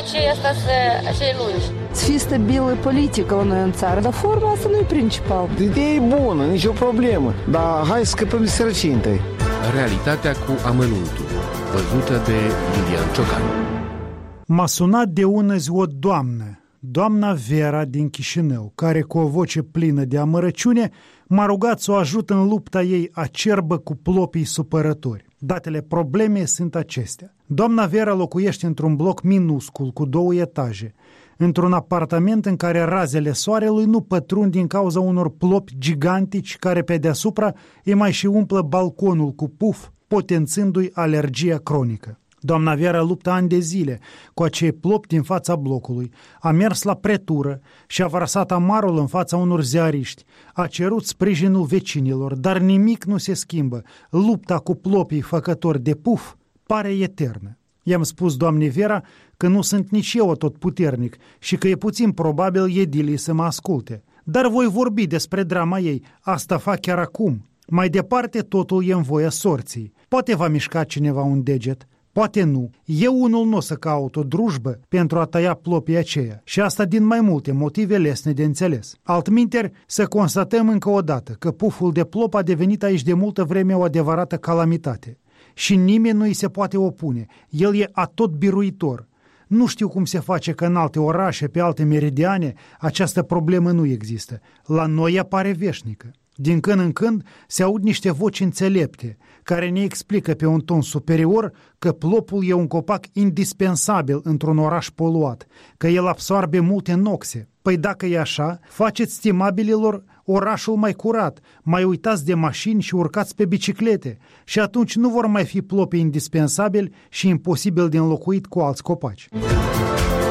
acei lungi. Să fie stabilă politică la noi în țară, dar forma asta nu e principal. Ideea e bună, nicio problemă, dar hai să scăpăm de sărăcie întâi. Realitatea cu amănuntul, văzută de Lilian Ciocan. M-a sunat de ună zi o doamnă, doamna Vera din Chișinău, care cu o voce plină de amărăciune m-a rugat să o ajut în lupta ei acerbă cu plopii supărători. Datele probleme sunt acestea. Doamna Vera locuiește într-un bloc minuscul cu 2 etaje, într-un apartament în care razele soarelui nu pătrund din cauza unor plopi gigantici care pe deasupra îi mai și umplă balconul cu puf, potențându-i alergia cronică. Doamna Vera luptă ani de zile cu acei plopi din fața blocului, a mers la pretură și a vărsat amarul în fața unor ziariști, a cerut sprijinul vecinilor, dar nimic nu se schimbă. Lupta cu plopii făcători de puf pare eternă. I-am spus doamnei Vera că nu sunt nici eu atotputernic și că e puțin probabil edilii să mă asculte. Dar voi vorbi despre drama ei, asta fac chiar acum. Mai departe totul e în voia sorții. Poate va mișca cineva un deget, poate nu. Eu unul nu o să caut o drujbă pentru a tăia plopii aceia și asta din mai multe motive lesne de înțeles. Altminteri, să constatăm încă o dată că puful de plop a devenit aici de multă vreme o adevărată calamitate. Și nimeni nu îi se poate opune. El e atot biruitor. Nu știu cum se face că în alte orașe, pe alte meridiane, această problemă nu există. La noi apare veșnică. Din când în când se aud niște voci înțelepte, care ne explică pe un ton superior că plopul e un copac indispensabil într-un oraș poluat, că el absorbe multe noxe. Păi dacă e așa, faceți, stimabililor, orașul mai curat, mai uitați de mașini și urcați pe biciclete și atunci nu vor mai fi plopi indispensabili și imposibil de înlocuit cu alți copaci.